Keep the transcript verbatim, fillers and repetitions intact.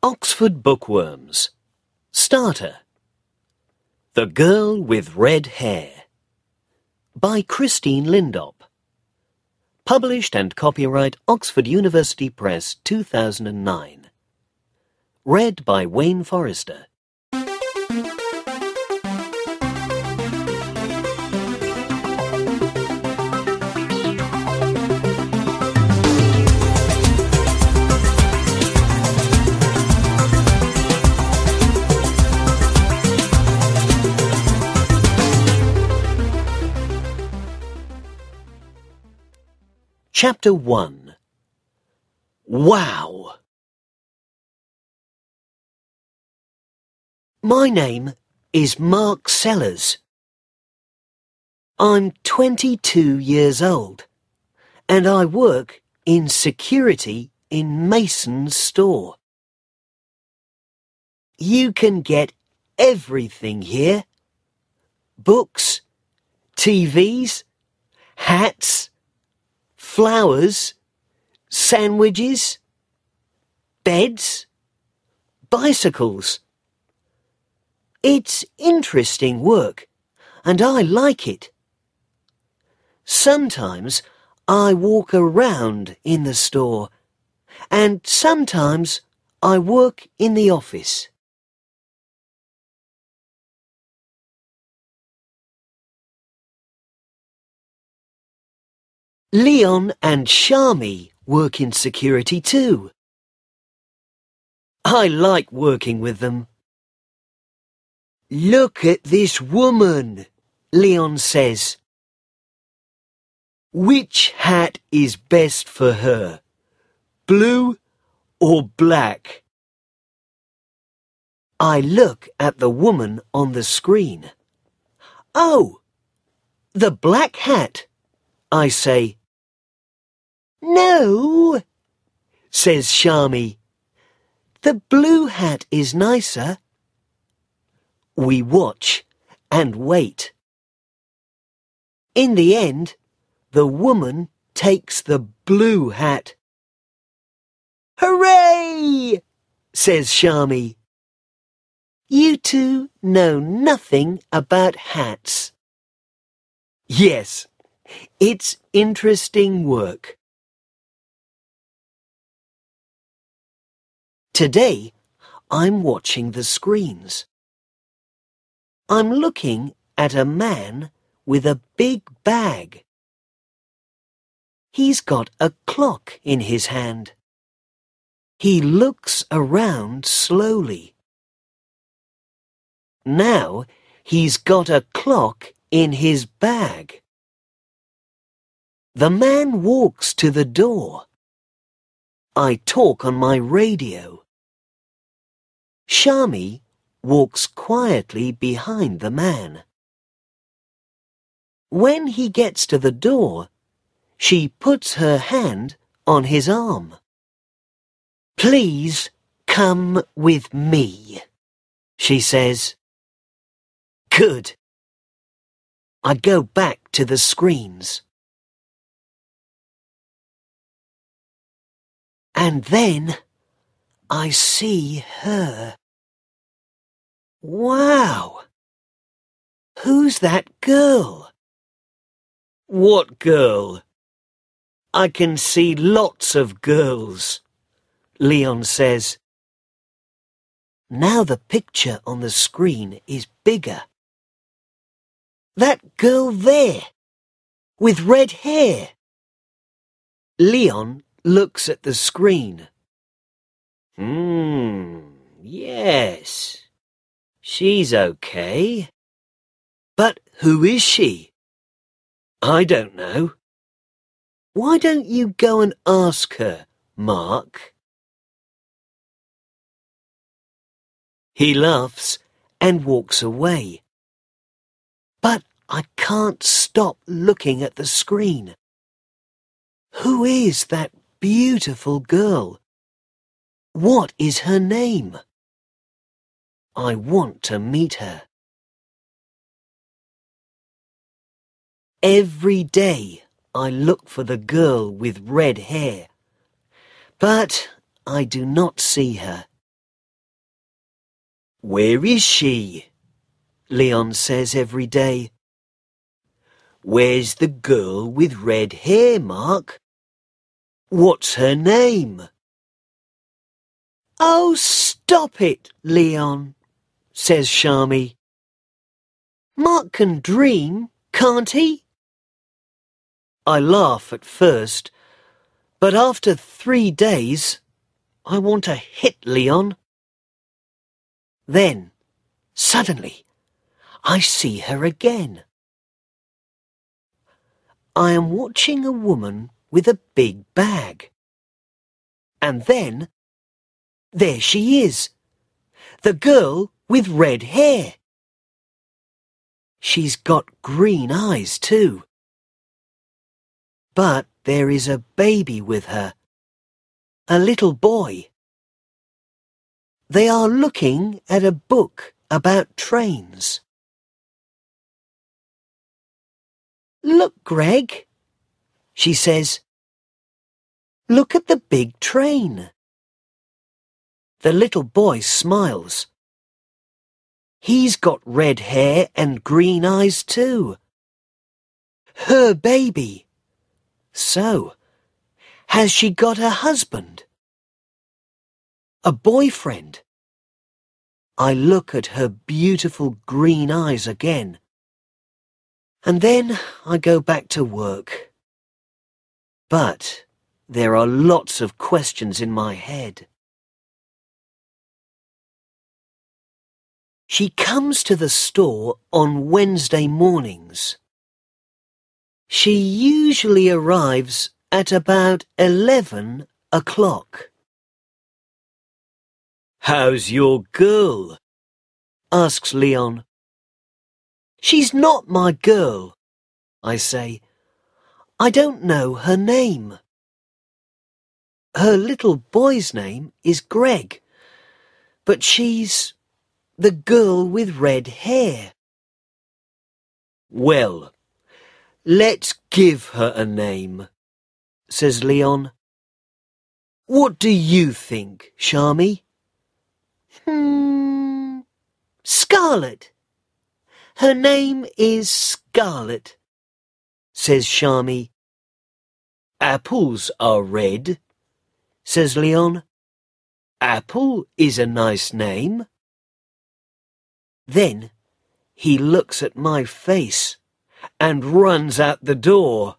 Oxford Bookworms. Starter. The Girl with Red Hair by Christine Lindop. Published and copyright Oxford University Press two thousand nine. Read by Wayne Forrester. Chapter one. Wow! My name is Mark Sellers. I'm twenty-two years old, and I work in security in Mason's store. You can get everything here. Books, T Vs, hats, flowers, sandwiches, beds, bicycles. It's interesting work, and I like it. Sometimes I walk around in the store, and sometimes I work in the office. Leon and Shami work in security too. I like working with them. Look at this woman, Leon says. Which hat is best for her, blue or black? I look at the woman on the screen. Oh, the black hat, I say. No, says Shami. The blue hat is nicer. We watch and wait. In the end, the woman takes the blue hat. Hooray! Says Shami. You two know nothing about hats. Yes, it's interesting work. Today, I'm watching the screens. I'm looking at a man with a big bag. He's got a clock in his hand. He looks around slowly. Now he's got a clock in his bag. The man walks to the door. I talk on my radio. Shami walks quietly behind the man. When he gets to the door, she puts her hand on his arm. Please come with me, she says. Good. I go back to the screens. And then I see her. Wow! Who's that girl? What girl? I can see lots of girls, Leon says. Now the picture on the screen is bigger. That girl there, with red hair. Leon looks at the screen. Hmm, yes. She's okay. But who is she? I don't know. Why don't you go and ask her, Mark? He laughs and walks away. But I can't stop looking at the screen. Who is that beautiful girl? What is her name? I want to meet her. Every day I look for the girl with red hair, but I do not see her. Where is she? Leon says every day. Where's the girl with red hair, Mark? What's her name? Oh, stop it, Leon, says Shami. Mark can dream, can't he? I laugh at first, but after three days, I want to hit Leon. Then, suddenly, I see her again. I am watching a woman with a big bag. And then, there she is, the girl with red hair. She's got green eyes too. But there is a baby with her, a little boy. They are looking at a book about trains. Look, Greg, she says. Look at the big train. The little boy smiles. He's got red hair and green eyes too. Her baby. So, has she got a husband? A boyfriend? I look at her beautiful green eyes again. And then I go back to work. But there are lots of questions in my head. She comes to the store on Wednesday mornings. She usually arrives at about eleven o'clock. How's your girl? Asks Leon. She's not my girl, I say. I don't know her name. Her little boy's name is Greg, but she's the girl with red hair. Well, let's give her a name, says Leon. What do you think, Shami? Hmm, Scarlet. Her name is Scarlet, says Shami. Apples are red, says Leon. Apple is a nice name. Then he looks at my face and runs out the door.